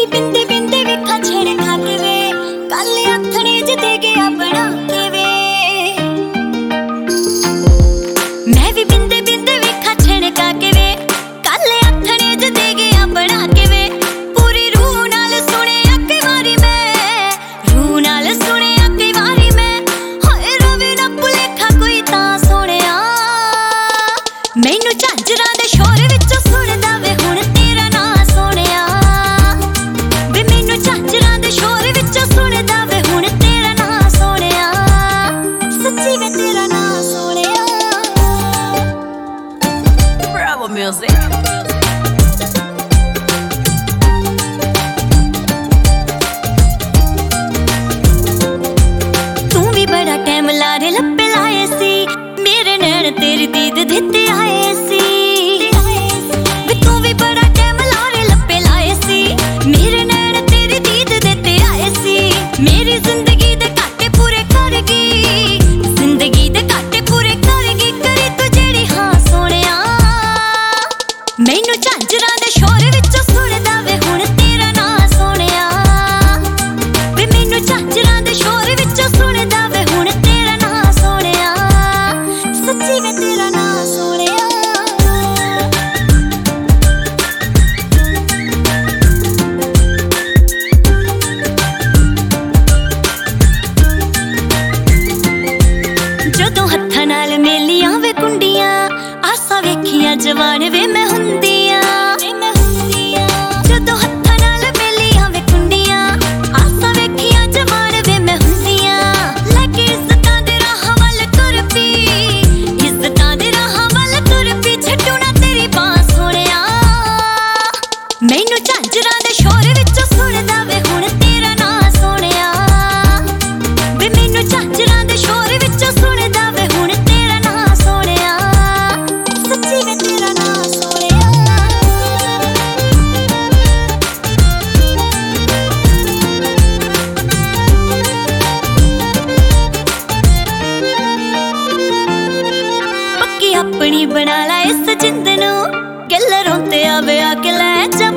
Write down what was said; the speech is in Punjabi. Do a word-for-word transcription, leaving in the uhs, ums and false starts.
ਵੀ ਬਿੰਦੇ ਬਿੰਦੇ ਵੇਖਾਂ ਛੇੜ ਖਾ ਕੇ ਵੇ ਕੱਲ ਆਥਣੇ ਜ ਦੇ ਗਿਆ ਬਣਾ ਕੇ ਵੇ ਮੈਂ ਵੀ ਬਿੰਦੇ ਬਿੰਦੇ ਵੇਖਾਂ ਛੇੜ ਖਾ ਕੇ ਵੇ ਕੱਲ ਆਥਣੇ ਜ ਦੇ ਗਿਆ ਬਣਾ ਕੇ ਵੇ ਪੂਰੀ ਰੂਹ ਨਾਲ ਸੁਣਿਆ ਕਈ ਵਾਰੀ ਮੈਂ ਰੂਹ ਨਾਲ ਸੁਣਿਆ ਕਈ ਵਾਰੀ ਮੈਂ ਹਾਏ ਰਵੇ ਨਾ ਭੁਲੇਖਾ ਕੋਈ ਤਾਂ ਸੁਣਿਆ ਮੈਨੂੰ ਝਾਂਜਰਾਂ ਦੇ ਸ਼ੋਰ ਵਿੱਚੋਂ ਸੁਣਦਾ ਵੇ ਹੁਣ ਤੇਰਾ ਨਾਂ ਸੋਹਣਿਆ ਵੇ ਮੈਨੂੰ ਝਾਂਜਰਾਂ ਦੇ ਸ਼ੋਰ ਵਿੱਚੋਂ ਸੁਣਦਾ ਵੇ ਹੁਣ ਤੇਰਾ ਨਾਂ ਸੋਹਣਿਆ ਸੱਚੀ ਵੇ ਤੇਰਾ ਨਾਂ ਸੋਹਣਿਆ Bravo Music ਤੂੰ ਵੀ ਬੜਾ ਟਾਈਮ ਲਾਰੇ ਲੱਪੇ ਲਾਏ ਸੀ ਮੇਰੇ ਨੈਣ ਤੇਰੀ ਦੀਦ ਦਿੱਤੇ ਆਏ ਸੀ ਵੇ ਤੂੰ ਵੀ ਬੜਾ ਟਾਈਮ ਲਾਰੇ ਲੱਪੇ ਲਾਏ ਸੀ ਮੇਰੇ ਨੈਣ ਤੇਰੀ ਦੀਦ ਦਿੱਤੇ ਆਏ ਸੀ ਮੇਰੀ ਜ਼ਿੰਦਗੀ ਦੇ ਘਾਟੇ ਪੂਰੇ ਕਰ ਗਈ ਜ਼ਿੰਦਗੀ ਦੇ ਘਾਟੇ ਪੂਰੇ ਕਰ ਗਈ ਕਰੀ ਤੂੰ ਜਿਹੜੀ ਹਾਂ ਸੋਹਣਿਆ ਮੈਨੂੰ ਝਾਂਜਰਾਂ ਦੇ ਸ਼ੋਰ ਵਿੱਚੋਂ ਸੁਣਦਾ ਵੇ ਹੁਣ ਤੇਰਾ ਨਾਂ ਸੋਹਣਿਆ ਵੇ ਮੈਨੂੰ ਝਾਂਜਰਾਂ ਦੇ ਸ਼ੋਰ ਵਿੱਚੋਂ ਸੁਣਦਾ ਵੇ ਹੁਣ ਤੇਰਾ ਨਾਂ ਸੋਹਣਿਆ ਸੱਚੀ ਵੇ ਤੇਰਾ ਨਾਂ ਸੋਹਣਿਆ ਜਦੋਂ ਹੱਥਾਂ ਨਾਲ ਮੇਲੀਆਂ ਵੇ ਕੁੰਡੀਆਂ ਆਸਾਂ ਵੇਖੀਆਂ ਜਵਾਨ ਵੇ ਮੈਂ ਹੁੰਦੀਆਂ ਜਦੋਂ ਹੱਥਾਂ ਨਾਲ ਮੇਲੀਆਂ ਵੇ ਕੁੰਡੀਆਂ ਆਸਾਂ ਵੇਖੀਆਂ ਜਵਾਨ ਵੇ ਮੈਂ ਹੁੰਦੀਆਂ ਲੈ ਕੇ ਇੱਜ਼ਤਾਂ ਦੇ ਰਾਹਾਂ ਵੱਲ ਤੁਰ ਪਈ ਇੱਜ਼ਤਾਂ ਦੇ ਰਾਹਾਂ ਵੱਲ ਤੁਰ ਪਈ ਛੱਡੂ ਨਾ ਤੇਰੀ ਬਾਂਹ ਸੋਹਣਿਆ ਮੈਨੂੰ ਝਾਂਜਰਾਂ ਦੇ ਸ਼ੋਰ ਵਿੱਚੋਂ ਸੁਣਦਾ ਵੇ ਹੁਣ ਤੇਰਾ ਨਾਂ ਸੋਹਣਿਆ ਵੇ ਮੈਨੂੰ ਝਾਂਜਰਾਂ ਦੇ ਸ਼ੋਰ ਵਿੱਚੋਂ ਸੁਣਦਾ ਵੇ ਹੁਣ ਤੇਰਾ ਨਾਂ ਸੋਹਣਿਆ ਸੱਚੀ ਵੇ ਤੇਰਾ ਨਾਂ ਸੋਹਣਿਆ ਪੱਕੀ ਆਪਣੀ ਬਣਾ ਲੈ ਇਸ ਜਿੰਦ ਨੂੰ ਗਿੱਲ ਰੋਂਦੇ ਆਵੇ ਆ ਕੇ ਲੈ ਜਾ